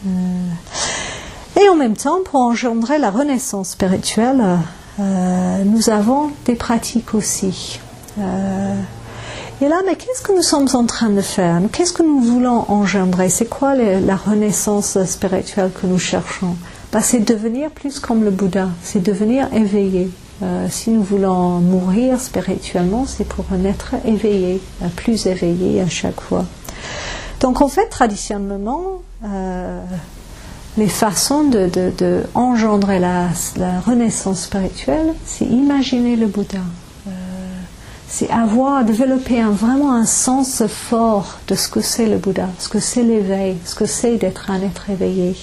Et en même temps, pour engendrer la renaissance spirituelle, nous avons des pratiques aussi. Et là, mais qu'est-ce que nous sommes en train de faire? Qu'est-ce que nous voulons engendrer? C'est quoi la renaissance spirituelle que nous cherchons? C'est devenir plus comme le Bouddha, c'est devenir éveillé. Si nous voulons mourir spirituellement, c'est pour naître éveillé, plus éveillé à chaque fois. Donc en fait, traditionnellement, les façons de engendrer la renaissance spirituelle, c'est imaginer le Bouddha. C'est développer vraiment un sens fort de ce que c'est le Bouddha, ce que c'est l'éveil, ce que c'est d'être un être éveillé.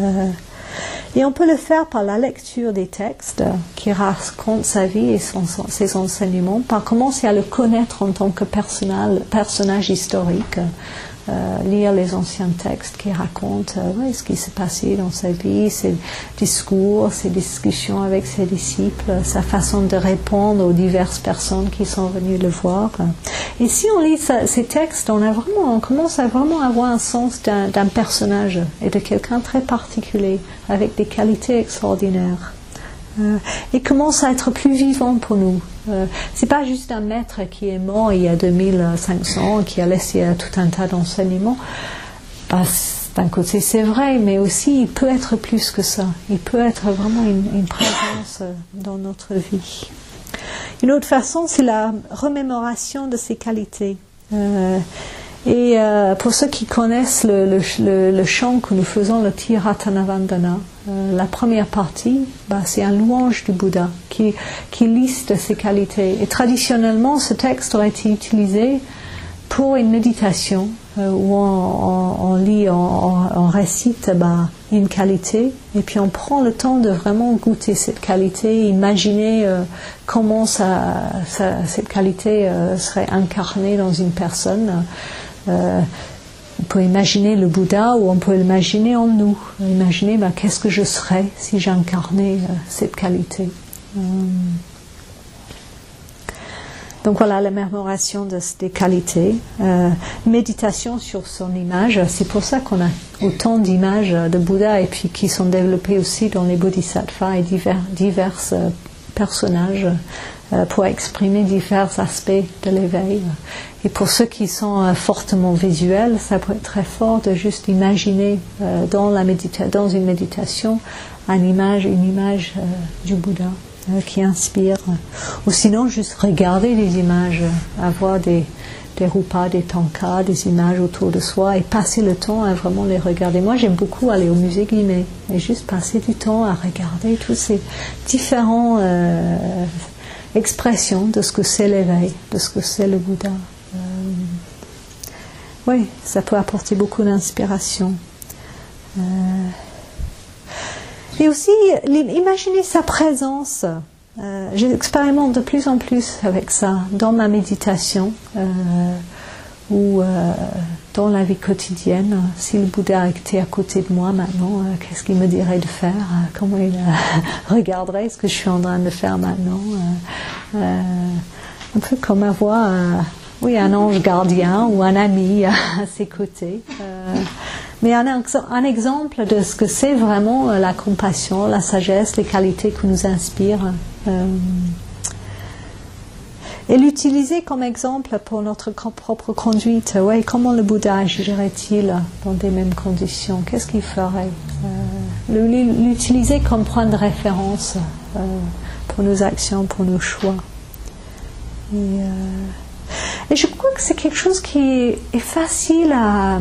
Et on peut le faire par la lecture des textes qui racontent sa vie et ses enseignements, par commencer à le connaître en tant que personnage historique, lire les anciens textes qui racontent ce qui s'est passé dans sa vie, ses discours, ses discussions avec ses disciples, sa façon de répondre aux diverses personnes qui sont venues le voir. Et si on lit ces textes, on commence à vraiment avoir un sens d'un personnage et de quelqu'un très particulier, avec des qualités extraordinaires. Et commence à être plus vivant pour nous. C'est pas juste un maître qui est mort il y a 2500, qui a laissé tout un tas d'enseignements. D'un côté c'est vrai, mais aussi il peut être plus que ça. Il peut être vraiment une présence dans notre vie. Une autre façon, c'est la remémoration de ses qualités. Et pour ceux qui connaissent le chant que nous faisons, le Tiratanavandana, la première partie, c'est un louange du Bouddha qui liste ses qualités. Et traditionnellement, ce texte aurait été utilisé pour une méditation où on lit, on récite une qualité, et puis on prend le temps de vraiment goûter cette qualité, imaginer comment cette qualité serait incarnée dans une personne. On peut imaginer le Bouddha ou on peut l'imaginer en nous. Imaginer qu'est-ce que je serais si j'incarnais cette qualité. Donc voilà la mémoration des qualités. Méditation sur son image. C'est pour ça qu'on a autant d'images de Bouddha et puis qui sont développées aussi dans les bodhisattvas et divers personnages pour exprimer divers aspects de l'éveil. Et pour ceux qui sont fortement visuels, ça peut être très fort de juste imaginer dans une méditation une image du Bouddha qui inspire. Ou sinon juste regarder des images, avoir des rupas, des tankas, des images autour de soi et passer le temps à vraiment les regarder. Moi j'aime beaucoup aller au musée Guimet et juste passer du temps à regarder tous ces différents expression de ce que c'est l'éveil, de ce que c'est le Bouddha. Oui, ça peut apporter beaucoup d'inspiration. Et aussi, imaginer sa présence. J'expérimente de plus en plus avec ça dans ma méditation ou dans la vie quotidienne. Si le Bouddha était à côté de moi maintenant, qu'est-ce qu'il me dirait de faire? Comment il regarderait ce que je suis en train de faire maintenant? Un peu comme avoir un ange gardien ou un ami à ses côtés. Mais un exemple de ce que c'est vraiment la compassion, la sagesse, les qualités qui nous inspirent. Et l'utiliser comme exemple pour notre propre conduite. Comment le Bouddha agirait-il dans des mêmes conditions? Qu'est-ce qu'il ferait? L'utiliser comme point de référence pour nos actions, pour nos choix. Et je crois que c'est quelque chose qui est facile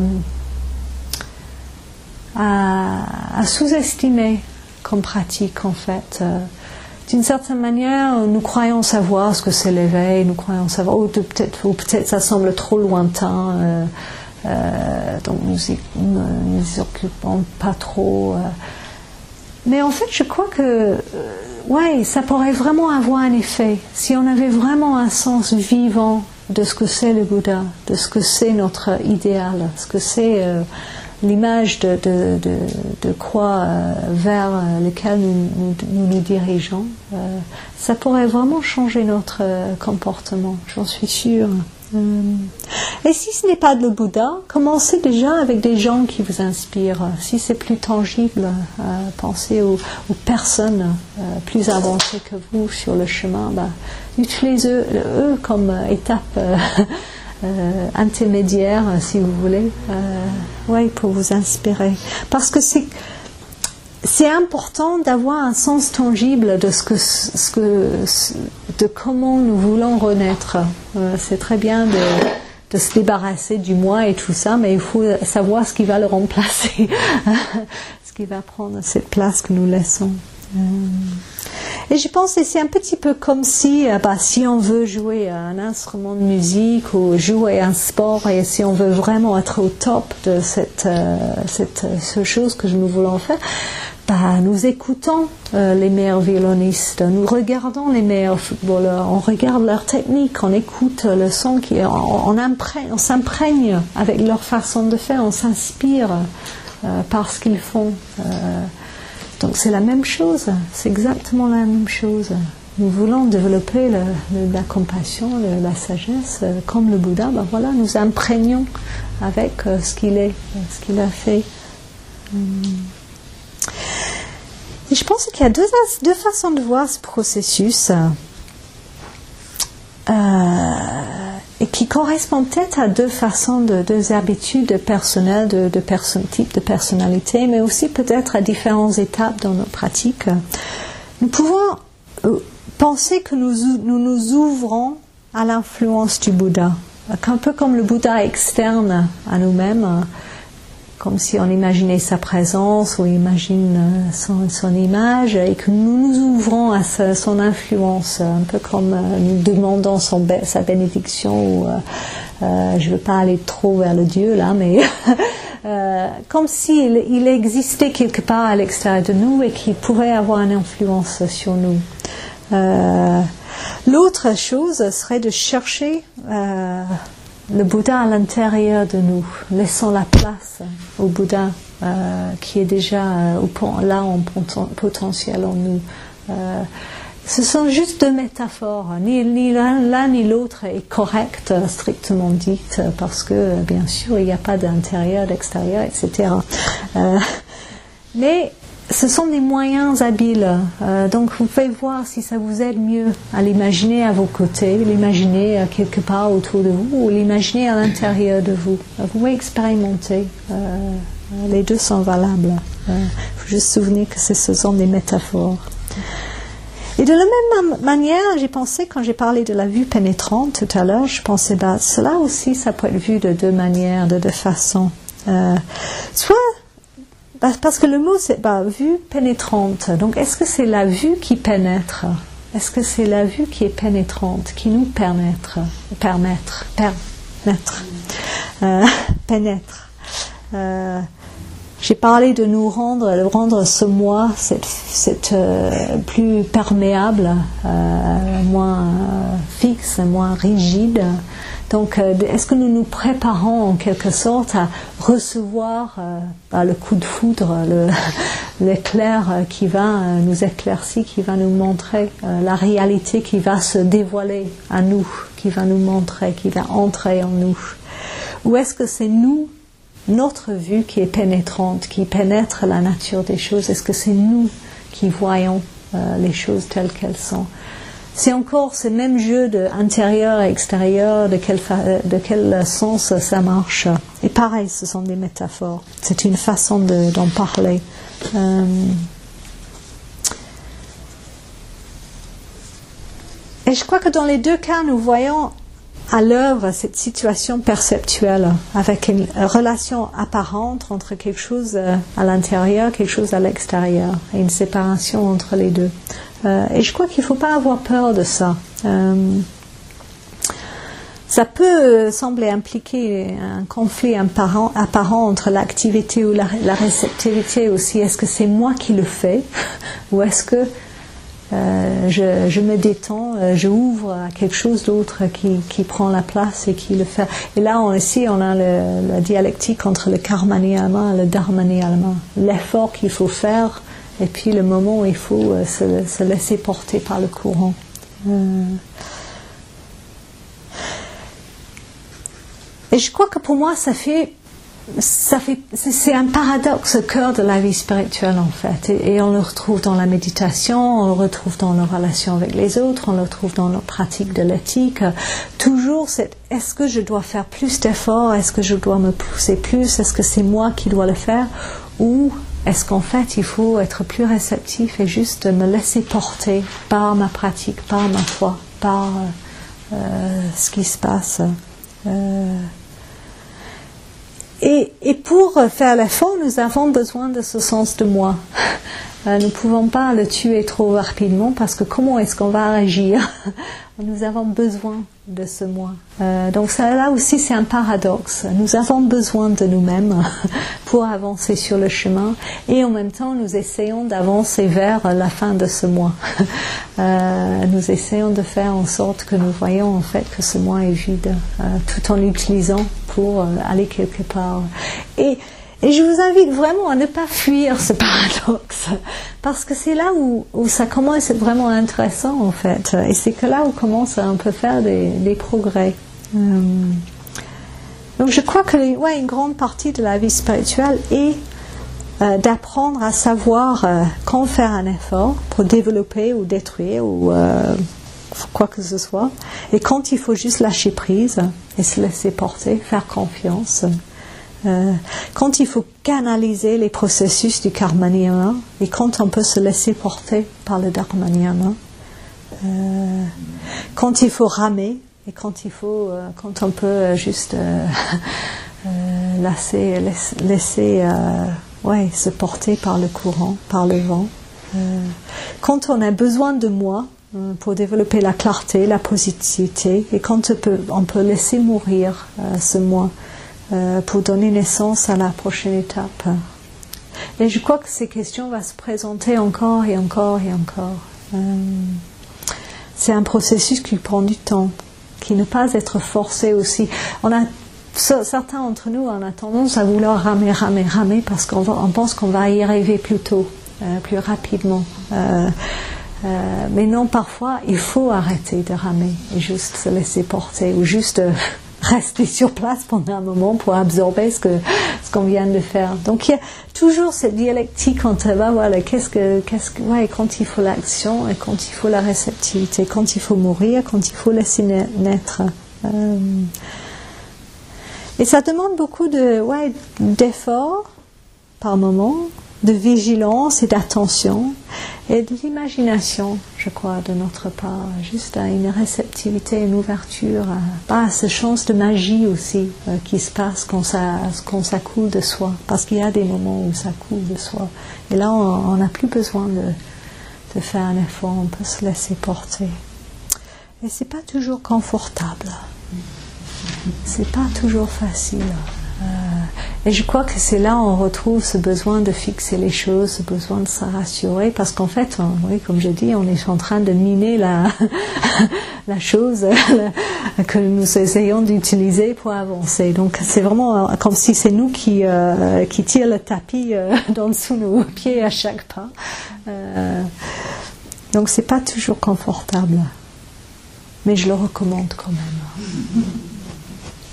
à sous-estimer comme pratique en fait. D'une certaine manière, nous croyons savoir ce que c'est l'éveil, nous croyons savoir, ou peut-être ça semble trop lointain, donc nous y occupons pas trop. Mais en fait, je crois que ça pourrait vraiment avoir un effet si on avait vraiment un sens vivant de ce que c'est le Bouddha, de ce que c'est notre idéal, ce que c'est l'image de quoi vers lequel nous dirigeons. Ça pourrait vraiment changer notre comportement, j'en suis sûre. Et si ce n'est pas le Bouddha, commencez déjà avec des gens qui vous inspirent. Si c'est plus tangible, pensez aux personnes plus avancées que vous sur le chemin. Utilisez eux comme étape intermédiaire, si vous voulez, pour vous inspirer. Parce que c'est important d'avoir un sens tangible de de comment nous voulons renaître. C'est très bien de se débarrasser du moi et tout ça, mais il faut savoir ce qui va le remplacer, ce qui va prendre cette place que nous laissons. Et je pense que c'est un petit peu comme si on veut jouer un instrument de musique ou jouer un sport, et si on veut vraiment être au top de cette chose que nous voulons faire, nous écoutons les meilleurs violonistes, nous regardons les meilleurs footballeurs, on regarde leur technique, on écoute le son, on s'imprègne avec leur façon de faire, on s'inspire par ce qu'ils font. Donc c'est la même chose, c'est exactement la même chose. Nous voulons développer la compassion, la sagesse, comme le Bouddha, nous imprégnons avec ce qu'il est, ce qu'il a fait. Et je pense qu'il y a deux façons de voir ce processus et qui correspondent peut-être à deux façons, deux habitudes personnelles, types de personnalité, mais aussi peut-être à différentes étapes dans nos pratiques. Nous pouvons penser que nous ouvrons à l'influence du Bouddha, un peu comme le Bouddha externe à nous-mêmes, comme si on imaginait sa présence ou imagine son image, et que nous nous ouvrons à son influence, un peu comme nous demandons sa bénédiction, ou je ne veux pas aller trop vers le Dieu là, mais comme s'il existait quelque part à l'extérieur de nous et qu'il pourrait avoir une influence sur nous. L'autre chose serait de chercher le Bouddha à l'intérieur de nous, laissons la place au Bouddha qui est déjà là en potentiel en nous. Ce sont juste deux métaphores, ni l'un ni l'autre est correct, strictement dit, parce que bien sûr il n'y a pas d'intérieur, d'extérieur, etc. Mais ce sont des moyens habiles, donc vous pouvez voir si ça vous aide mieux à l'imaginer à vos côtés, l'imaginer quelque part autour de vous, ou l'imaginer à l'intérieur de vous. Vous pouvez expérimenter, les deux sont valables. Il faut juste se souvenir que ce sont des métaphores. Et de la même manière, j'ai pensé, quand j'ai parlé de la vue pénétrante tout à l'heure, je pensais, cela aussi, ça peut être vu de deux manières, de deux façons. Soit parce que le mot c'est vue pénétrante. Donc est-ce que c'est la vue qui pénètre? Est-ce que c'est la vue qui est pénétrante, qui nous pénètre? J'ai parlé de nous rendre ce moi plus perméable, moins fixe, moins rigide. Donc, est-ce que nous nous préparons en quelque sorte à recevoir le coup de foudre, l'éclair qui va nous éclaircir, qui va nous montrer la réalité qui va se dévoiler à nous, qui va nous montrer, qui va entrer en nous? Ou est-ce que c'est nous, notre vue qui est pénétrante, qui pénètre la nature des choses? Est-ce que c'est nous qui voyons les choses telles qu'elles sont? C'est encore ce même jeu de intérieur et extérieur, de quel sens ça marche. Et pareil, ce sont des métaphores. C'est une façon d'en parler. Et je crois que dans les deux cas, nous voyons à l'œuvre cette situation perceptuelle, avec une relation apparente entre quelque chose à l'intérieur, quelque chose à l'extérieur, et une séparation entre les deux. Et je crois qu'il ne faut pas avoir peur de ça. Ça peut sembler impliquer un conflit apparent entre l'activité ou la réceptivité aussi. Est-ce que c'est moi qui le fais, ou est-ce que je me détends, je ouvre à quelque chose d'autre qui prend la place et qui le fait. Et là, on a la dialectique entre le karma-niyama et le dharma-niyama. L'effort qu'il faut faire, et puis le moment où il faut se laisser porter par le courant. Et je crois que pour moi, c'est un paradoxe au cœur de la vie spirituelle en fait. Et on le retrouve dans la méditation, on le retrouve dans nos relations avec les autres, on le retrouve dans nos pratiques de l'éthique. Toujours est-ce que je dois faire plus d'efforts, est-ce que je dois me pousser plus, est-ce que c'est moi qui dois le faire, ou est-ce qu'en fait il faut être plus réceptif et juste me laisser porter par ma pratique, par ma foi, par ce qui se passe. Et pour faire l'effort, nous avons besoin de ce sens de moi. Nous ne pouvons pas le tuer trop rapidement parce que comment est-ce qu'on va agir? Nous avons besoin de ce moi. Donc ça, là aussi c'est un paradoxe. Nous avons besoin de nous-mêmes pour avancer sur le chemin et en même temps nous essayons d'avancer vers la fin de ce moi. Nous essayons de faire en sorte que nous voyons en fait que ce moi est vide tout en l'utilisant pour aller quelque part. Et je vous invite vraiment à ne pas fuir ce paradoxe, parce que c'est là où ça commence à être vraiment intéressant en fait, et c'est que là où on commence à un peu faire des progrès. Donc je crois que une grande partie de la vie spirituelle est d'apprendre à savoir quand faire un effort pour développer ou détruire ou quoi que ce soit, et quand il faut juste lâcher prise et se laisser porter, faire confiance. Quand il faut canaliser les processus du karma niyama et quand on peut se laisser porter par le dharma niyama, quand il faut ramer et quand on peut juste laisser se porter par le courant, par le vent, quand on a besoin de moi pour développer la clarté, la positivité, et quand on peut laisser mourir ce moi pour donner naissance à la prochaine étape. Et je crois que ces questions vont se présenter encore et encore et encore. C'est un processus qui prend du temps, qui ne pas être forcé aussi. Certains d'entre nous, on a tendance à vouloir ramer parce qu'on pense qu'on va y arriver plus tôt, plus rapidement. Mais non, parfois, il faut arrêter de ramer et juste se laisser porter ou juste rester sur place pendant un moment pour absorber ce qu'on vient de faire. Donc il y a toujours cette dialectique entre quand il faut l'action et quand il faut la réceptivité, quand il faut mourir, quand il faut laisser naître. Et ça demande beaucoup d'efforts par moment, de vigilance et d'attention et de l'imagination, je crois, de notre part, juste à une réceptivité, une ouverture, à ce chance de magie aussi qui se passe quand ça coule de soi, parce qu'il y a des moments où ça coule de soi. Et là, on n'a plus besoin de faire un effort, on peut se laisser porter. Et c'est pas toujours confortable, c'est pas toujours facile. Et je crois que c'est là où on retrouve ce besoin de fixer les choses, ce besoin de se rassurer, parce qu'en fait, comme je dis, on est en train de miner la chose que nous essayons d'utiliser pour avancer. Donc c'est vraiment comme si c'est nous qui tire le tapis dans dessous nos pieds à chaque pas. Donc c'est pas toujours confortable, mais je le recommande quand même.